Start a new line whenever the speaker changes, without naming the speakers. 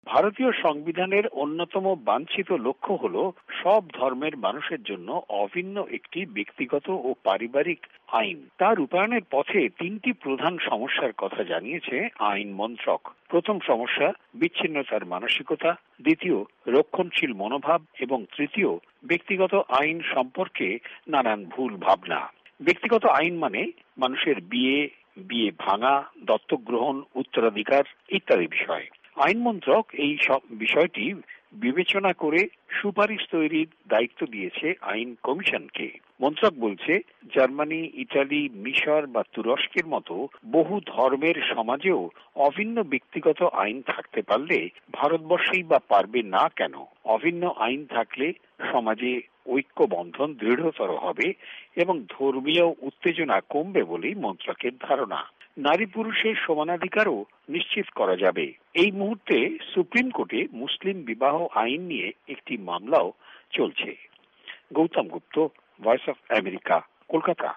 ভারতীয় সংবিধানের অন্যতম বাঞ্ছিত লক্ষ্য হল সব ধর্মের মানুষের জন্য অভিন্ন একটি ব্যক্তিগত ও পারিবারিক আইন। তার রূপায়ণের পথে তিনটি প্রধান সমস্যার কথা জানিয়েছে আইন মন্ত্রক। প্রথম সমস্যা বিচ্ছিন্নতার মানসিকতা, দ্বিতীয় রক্ষণশীল মনোভাব এবং তৃতীয় ব্যক্তিগত আইন সম্পর্কে নানান ভুল ভাবনা। ব্যক্তিগত আইন মানে মানুষের বিয়ে ভাঙা, দত্তক গ্রহণ, উত্তরাধিকার ইত্যাদি বিষয়। আইন মন্ত্রক এই সব বিষয়টি বিবেচনা করে সুপারিশ তৈরির দায়িত্ব দিয়েছে আইন কমিশনকে। মন্ত্রক বলছে, জার্মানি, ইটালি, মিশর বা তুরস্কের মতো বহু ধর্মের সমাজেও অভিন্ন ব্যক্তিগত আইন থাকতে পারলে ভারতবর্ষেই বা পারবে না কেন? অভিন্ন আইন থাকলে সমাজে ঐক্য বন্ধন দৃঢ়তর হবে এবং ধর্মীয় উত্তেজনা কমবে বলেই মন্ত্রকের ধারণা। নারী পুরুষের সমানাধিকারও নিশ্চিত করা যাবে। এই মুহূর্তে সুপ্রিম কোর্টে মুসলিম বিবাহ আইন নিয়ে একটি মামলাও চলছে। Gautam Gupta, voice of America, Kolkata.